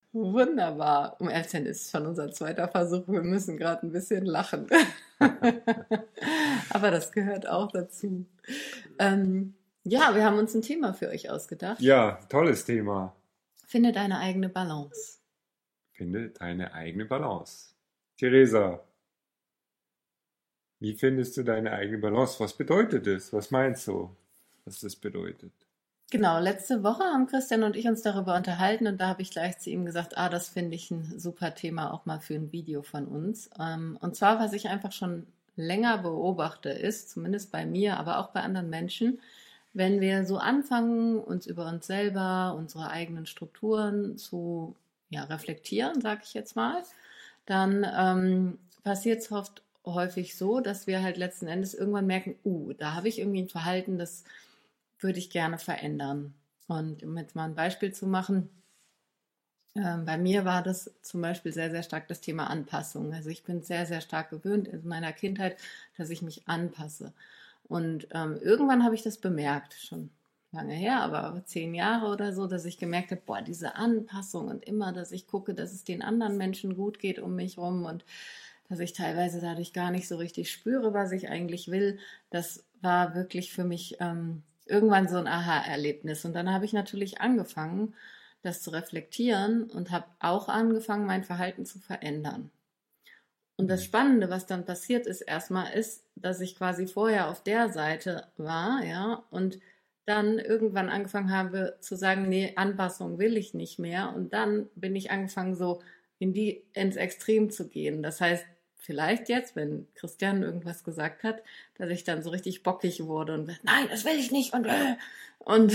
Wunderbar. Um 11 ist schon unser zweiter Versuch. Wir müssen gerade ein bisschen lachen. Aber das gehört auch dazu. Ja, wir haben uns ein Thema für euch ausgedacht. Ja, tolles Thema. Finde deine eigene Balance. Finde deine eigene Balance. Theresa, wie findest du deine eigene Balance? Was bedeutet es? Was meinst du, was das bedeutet? Genau, letzte Woche haben Christian und ich uns darüber unterhalten und da habe ich gleich zu ihm gesagt, das finde ich ein super Thema auch mal für ein Video von uns. Und zwar, was ich einfach schon länger beobachte, ist, zumindest bei mir, aber auch bei anderen Menschen, wenn wir so anfangen, uns über uns selber, unsere eigenen Strukturen zu reflektieren, sage ich jetzt mal, dann passiert es oft häufig so, dass wir halt letzten Endes irgendwann merken, da habe ich irgendwie ein Verhalten, das würde ich gerne verändern. Und um jetzt mal ein Beispiel zu machen, bei mir war das zum Beispiel sehr, sehr stark das Thema Anpassung. Also ich bin sehr, sehr stark gewöhnt in meiner Kindheit, dass ich mich anpasse. Und irgendwann habe ich das bemerkt, schon lange her, aber 10 Jahre oder so, dass ich gemerkt habe, diese Anpassung und immer, dass ich gucke, dass es den anderen Menschen gut geht um mich rum und dass ich teilweise dadurch gar nicht so richtig spüre, was ich eigentlich will. Das war wirklich für mich irgendwann so ein Aha-Erlebnis. Und dann habe ich natürlich angefangen, das zu reflektieren und habe auch angefangen, mein Verhalten zu verändern. Und das Spannende, was dann passiert ist, erstmal ist, dass ich quasi vorher auf der Seite war, ja, und dann irgendwann angefangen habe zu sagen, nee, Anpassung will ich nicht mehr. Und dann bin ich angefangen, so ins Extrem zu gehen. Das heißt, vielleicht jetzt, wenn Christian irgendwas gesagt hat, dass ich dann so richtig bockig wurde und nein, das will ich nicht und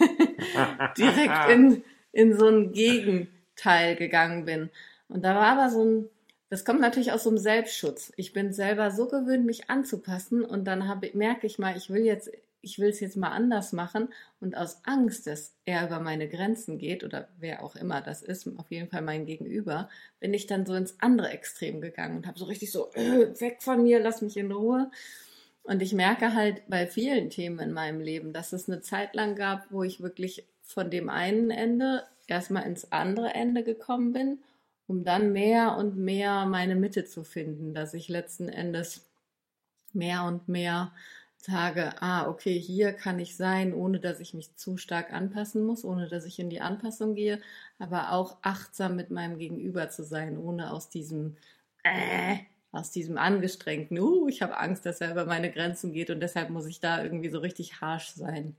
direkt in so ein Gegenteil gegangen bin. Und da war aber das kommt natürlich aus so einem Selbstschutz. Ich bin selber so gewöhnt, mich anzupassen und dann merke ich mal, ich will es jetzt mal anders machen und aus Angst, dass er über meine Grenzen geht oder wer auch immer das ist, auf jeden Fall mein Gegenüber, bin ich dann so ins andere Extrem gegangen und habe so richtig so, weg von mir, lass mich in Ruhe. Und ich merke halt bei vielen Themen in meinem Leben, dass es eine Zeit lang gab, wo ich wirklich von dem einen Ende erstmal ins andere Ende gekommen bin, um dann mehr und mehr meine Mitte zu finden, dass ich letzten Endes mehr und mehr sage, okay, hier kann ich sein, ohne dass ich mich zu stark anpassen muss, ohne dass ich in die Anpassung gehe, aber auch achtsam mit meinem Gegenüber zu sein, ohne aus diesem angestrengten, ich habe Angst, dass er über meine Grenzen geht und deshalb muss ich da irgendwie so richtig harsh sein.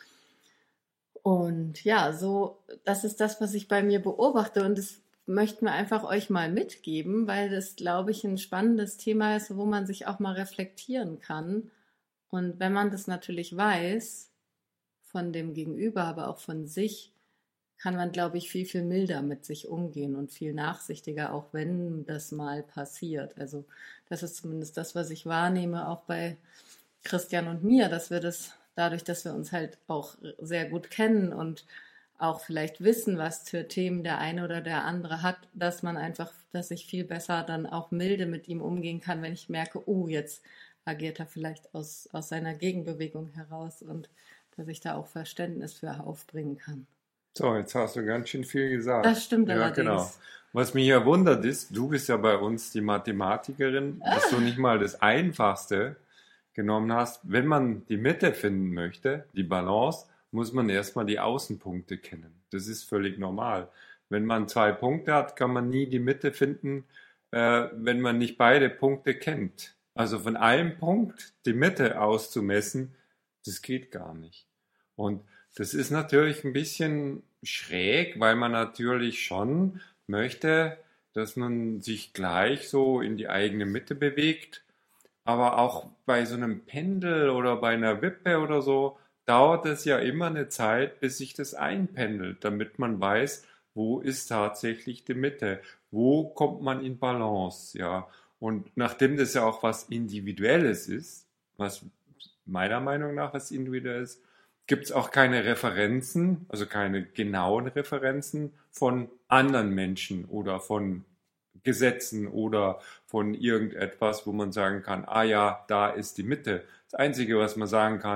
Und ja, das ist das, was ich bei mir beobachte und das möchten wir einfach euch mal mitgeben, weil das, glaube ich, ein spannendes Thema ist, wo man sich auch mal reflektieren kann. Und wenn man das natürlich weiß, von dem Gegenüber, aber auch von sich, kann man, glaube ich, viel, viel milder mit sich umgehen und viel nachsichtiger, auch wenn das mal passiert. Also das ist zumindest das, was ich wahrnehme, auch bei Christian und mir, dass wir das dadurch, dass wir uns halt auch sehr gut kennen und auch vielleicht wissen, was für Themen der eine oder der andere hat, dass ich viel besser dann auch milde mit ihm umgehen kann, wenn ich merke, jetzt agiert er vielleicht aus seiner Gegenbewegung heraus und dass ich da auch Verständnis für aufbringen kann. So, jetzt hast du ganz schön viel gesagt. Das stimmt ja, allerdings. Genau. Was mich ja wundert ist, du bist ja bei uns die Mathematikerin, dass du nicht mal das Einfachste genommen hast. Wenn man die Mitte finden möchte, die Balance, muss man erstmal die Außenpunkte kennen. Das ist völlig normal. Wenn man 2 Punkte hat, kann man nie die Mitte finden, wenn man nicht beide Punkte kennt. Also von einem Punkt die Mitte auszumessen, das geht gar nicht. Und das ist natürlich ein bisschen schräg, weil man natürlich schon möchte, dass man sich gleich so in die eigene Mitte bewegt. Aber auch bei so einem Pendel oder bei einer Wippe oder so dauert es ja immer eine Zeit, bis sich das einpendelt, damit man weiß, wo ist tatsächlich die Mitte, wo kommt man in Balance, ja. Und nachdem das ja auch was Individuelles ist, was meiner Meinung nach was Individuelles ist, gibt es auch keine Referenzen, also keine genauen Referenzen von anderen Menschen oder von Gesetzen oder von irgendetwas, wo man sagen kann, ja, da ist die Mitte. Das Einzige, was man sagen kann,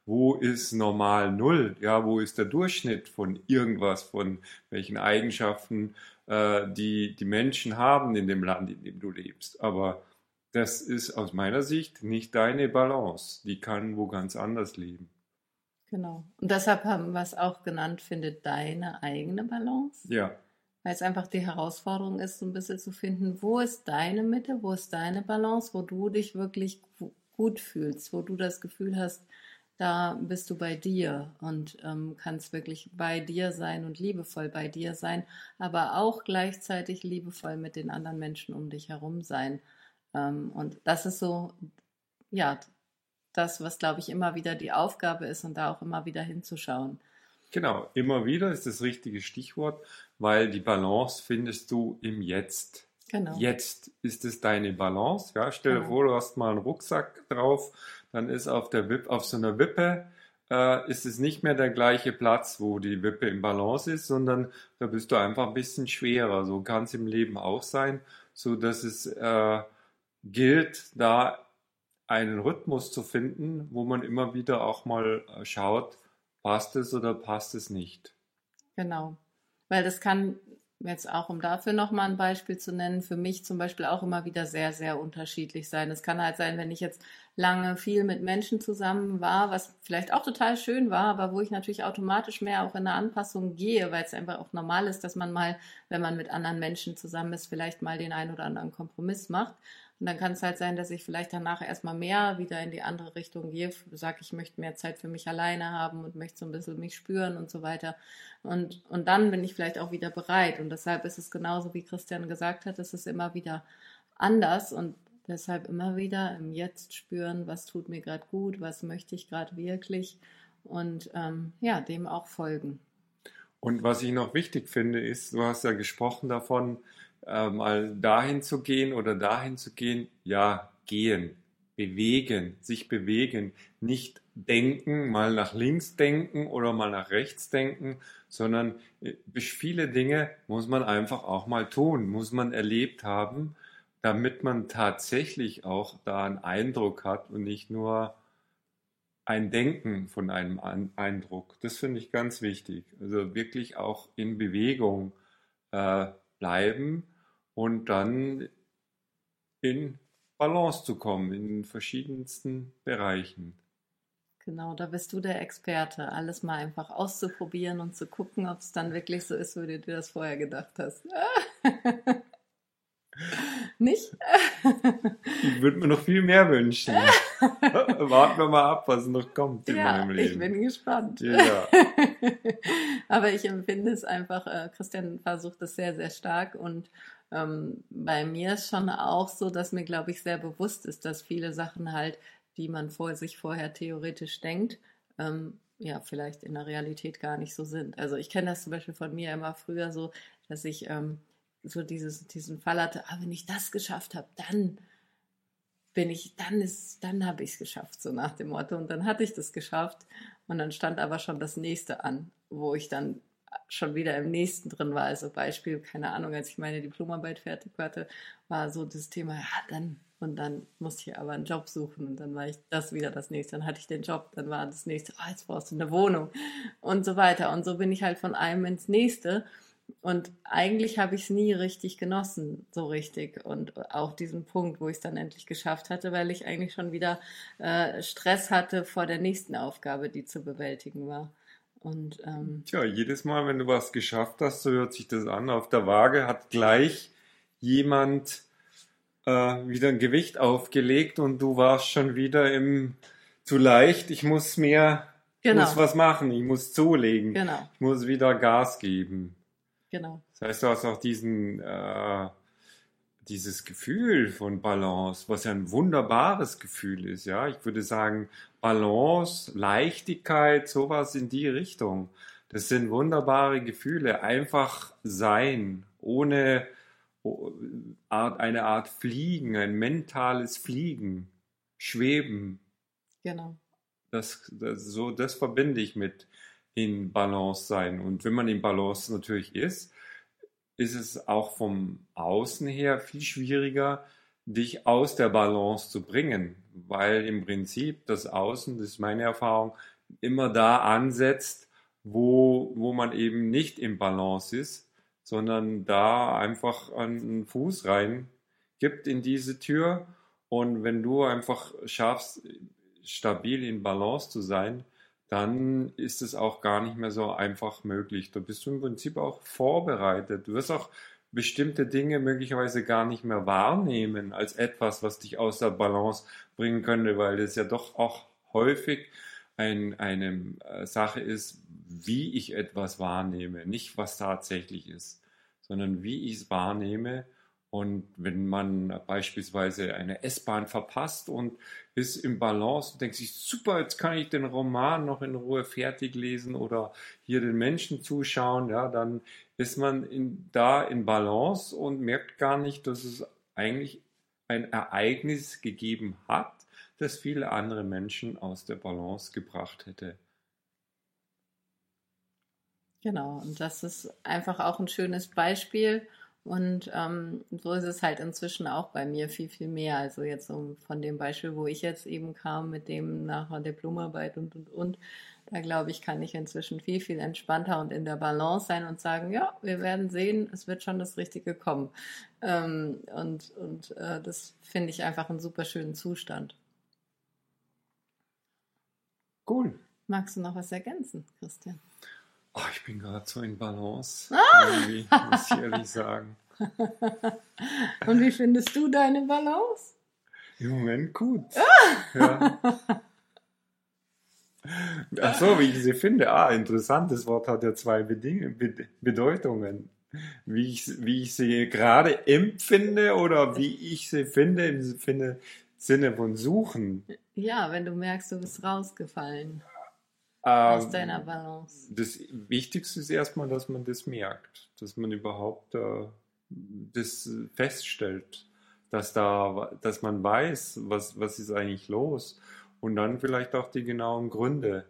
wo ist normal Null? Ja, wo ist der Durchschnitt von irgendwas, von welchen Eigenschaften die Menschen haben in dem Land, in dem du lebst. Aber das ist aus meiner Sicht nicht deine Balance. Die kann wo ganz anders leben. Genau. Und deshalb haben wir es auch genannt, finde deine eigene Balance. Ja, Weil es einfach die Herausforderung ist, so ein bisschen zu finden, wo ist deine Mitte, wo ist deine Balance, wo du dich wirklich gut fühlst, wo du das Gefühl hast, da bist du bei dir und kannst wirklich bei dir sein und liebevoll bei dir sein, aber auch gleichzeitig liebevoll mit den anderen Menschen um dich herum sein. Und das ist so, ja, das, was, glaube ich, immer wieder die Aufgabe ist und da auch immer wieder hinzuschauen. genau. Immer wieder ist das richtige Stichwort, weil die Balance findest du im Jetzt. Genau, Jetzt ist es deine Balance. Ja, stell dir genau, vor, du hast mal einen Rucksack drauf, dann ist auf so einer Wippe ist es nicht mehr der gleiche Platz, wo die Wippe im Balance ist, sondern da bist du einfach ein bisschen schwerer. So kann es im Leben auch sein, so dass es gilt, da einen Rhythmus zu finden, wo man immer wieder auch mal schaut, passt es oder passt es nicht. genau. Weil das kann jetzt auch, um dafür nochmal ein Beispiel zu nennen, für mich zum Beispiel auch immer wieder sehr, sehr unterschiedlich sein. Es kann halt sein, wenn ich jetzt lange viel mit Menschen zusammen war, was vielleicht auch total schön war, aber wo ich natürlich automatisch mehr auch in eine Anpassung gehe, weil es einfach auch normal ist, dass man mal, wenn man mit anderen Menschen zusammen ist, vielleicht mal den einen oder anderen Kompromiss macht. Und dann kann es halt sein, dass ich vielleicht danach erstmal mehr wieder in die andere Richtung gehe, sage, ich möchte mehr Zeit für mich alleine haben und möchte so ein bisschen mich spüren und so weiter. Und dann bin ich vielleicht auch wieder bereit. Und deshalb ist es genauso, wie Christian gesagt hat, es ist immer wieder anders und deshalb immer wieder im Jetzt spüren, was tut mir gerade gut, was möchte ich gerade wirklich und ja, dem auch folgen. Und was ich noch wichtig finde, ist, du hast ja gesprochen davon, mal dahin zu gehen oder dahin zu gehen, ja, gehen, bewegen, sich bewegen, nicht denken, mal nach links denken oder mal nach rechts denken, sondern viele Dinge muss man einfach auch mal tun, muss man erlebt haben, damit man tatsächlich auch da einen Eindruck hat und nicht nur ein Denken von einem Eindruck. Das finde ich ganz wichtig. Also wirklich auch in Bewegung äh, bleiben und dann in Balance zu kommen in verschiedensten Bereichen. Genau, da bist du der Experte, alles mal einfach auszuprobieren und zu gucken, ob es dann wirklich so ist, wie du dir das vorher gedacht hast. Nicht? Ich würde mir noch viel mehr wünschen. Warten wir mal ab, was noch kommt in Ja, meinem ich Leben. bin gespannt. Ja, ja. Aber ich empfinde es einfach, Christian versucht es sehr, sehr stark und bei mir ist schon auch so, dass mir, glaube ich, sehr bewusst ist, dass viele Sachen halt, die man sich vorher theoretisch denkt, ja, vielleicht in der Realität gar nicht so sind. Also ich kenne das zum Beispiel von mir immer früher so, dass ich so diesen Fall hatte, wenn ich das geschafft habe, dann habe ich es geschafft, so nach dem Motto. Und dann hatte ich das geschafft und dann stand aber schon das nächste an, wo ich dann schon wieder im nächsten drin war. Also Beispiel, keine Ahnung, als ich meine Diplomarbeit fertig hatte, war so das Thema, ja, und dann musste ich aber einen Job suchen und dann war ich das wieder das nächste. Dann hatte ich den Job, dann war das nächste, jetzt brauchst du eine Wohnung und so weiter. Und so bin ich halt von einem ins nächste. Und eigentlich habe ich es nie richtig genossen, so richtig. Und auch diesen Punkt, wo ich es dann endlich geschafft hatte, weil ich eigentlich schon wieder Stress hatte vor der nächsten Aufgabe, die zu bewältigen war. Und Tja, jedes Mal, wenn du was geschafft hast, so hört sich das an. Auf der Waage hat gleich jemand wieder ein Gewicht aufgelegt und du warst schon wieder im zu leicht. Ich muss genau, was machen, ich muss zulegen, genau, ich muss wieder Gas geben. genau, Das heißt, du hast auch dieses Gefühl von Balance, was ja ein wunderbares Gefühl ist, ja. Ich würde sagen, Balance, Leichtigkeit, sowas in die Richtung. Das sind wunderbare Gefühle. Einfach sein, ohne eine Art Fliegen, ein mentales Fliegen, Schweben. genau, Das verbinde ich mit in Balance sein. Und wenn man in Balance natürlich ist es auch vom Außen her viel schwieriger, dich aus der Balance zu bringen, weil im Prinzip das Außen, das ist meine Erfahrung, immer da ansetzt, wo man eben nicht im Balance ist, sondern da einfach einen Fuß rein gibt in diese Tür. Und wenn du einfach schaffst, stabil in Balance zu sein, dann ist es auch gar nicht mehr so einfach möglich. Da bist du im Prinzip auch vorbereitet. Du wirst auch bestimmte Dinge möglicherweise gar nicht mehr wahrnehmen als etwas, was dich aus der Balance bringen könnte, weil es ja doch auch häufig eine Sache ist, wie ich etwas wahrnehme, nicht was tatsächlich ist, sondern wie ich es wahrnehme. Und wenn man beispielsweise eine S-Bahn verpasst und ist im Balance und denkt sich, super, jetzt kann ich den Roman noch in Ruhe fertig lesen oder hier den Menschen zuschauen, ja, dann ist man da in Balance und merkt gar nicht, dass es eigentlich ein Ereignis gegeben hat, das viele andere Menschen aus der Balance gebracht hätte. Genau, und das ist einfach auch ein schönes Beispiel. Und so ist es halt inzwischen auch bei mir viel, viel mehr. Also jetzt so von dem Beispiel, wo ich jetzt eben kam, mit dem nach der Diplomarbeit und. Da glaube ich, kann ich inzwischen viel, viel entspannter und in der Balance sein und sagen, ja, wir werden sehen, es wird schon das Richtige kommen. Das finde ich einfach einen super schönen Zustand. Cool. Magst du noch was ergänzen, Christian? Oh, ich bin gerade so in Balance, irgendwie, muss ich ehrlich sagen. Und wie findest du deine Balance? Im Moment gut. Ja. Ach so, wie ich sie finde. Interessant. Das Wort hat ja zwei Bedeutungen. Wie ich sie gerade empfinde oder wie ich sie finde im Sinne von suchen. Ja, wenn du merkst, du bist rausgefallen aus deiner Balance. Das Wichtigste ist erstmal, dass man das merkt, dass man überhaupt das feststellt, dass man weiß, was ist eigentlich los und dann vielleicht auch die genauen Gründe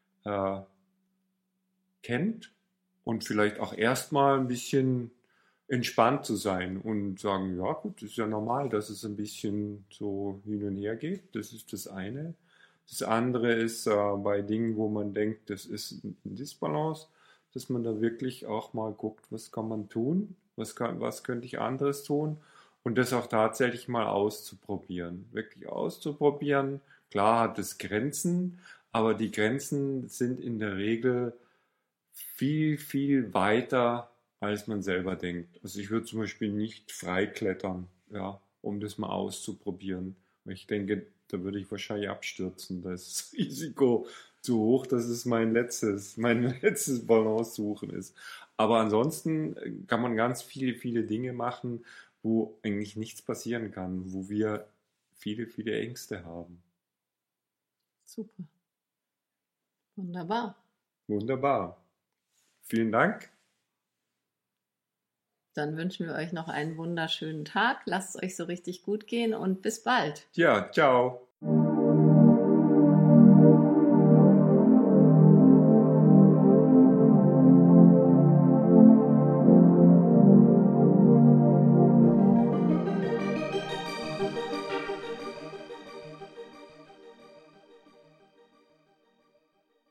kennt und vielleicht auch erstmal ein bisschen entspannt zu sein und sagen, ja gut, das ist ja normal, dass es ein bisschen so hin und her geht. Das ist das eine. Das andere ist bei Dingen, wo man denkt, das ist ein Disbalance, dass man da wirklich auch mal guckt, was kann man tun, was könnte ich anderes tun und das auch tatsächlich mal auszuprobieren. Wirklich auszuprobieren. Klar hat es Grenzen, aber die Grenzen sind in der Regel viel, viel weiter, als man selber denkt. Also ich würde zum Beispiel nicht freiklettern, ja, um das mal auszuprobieren. Ich denke, da würde ich wahrscheinlich abstürzen. Da ist das Risiko zu hoch, dass es mein letztes Balance suchen ist. Aber ansonsten kann man ganz viele, viele Dinge machen, wo eigentlich nichts passieren kann, wo wir viele, viele Ängste haben. Super. Wunderbar. Wunderbar. Vielen Dank. Dann wünschen wir euch noch einen wunderschönen Tag. Lasst es euch so richtig gut gehen und bis bald. Ja, ciao.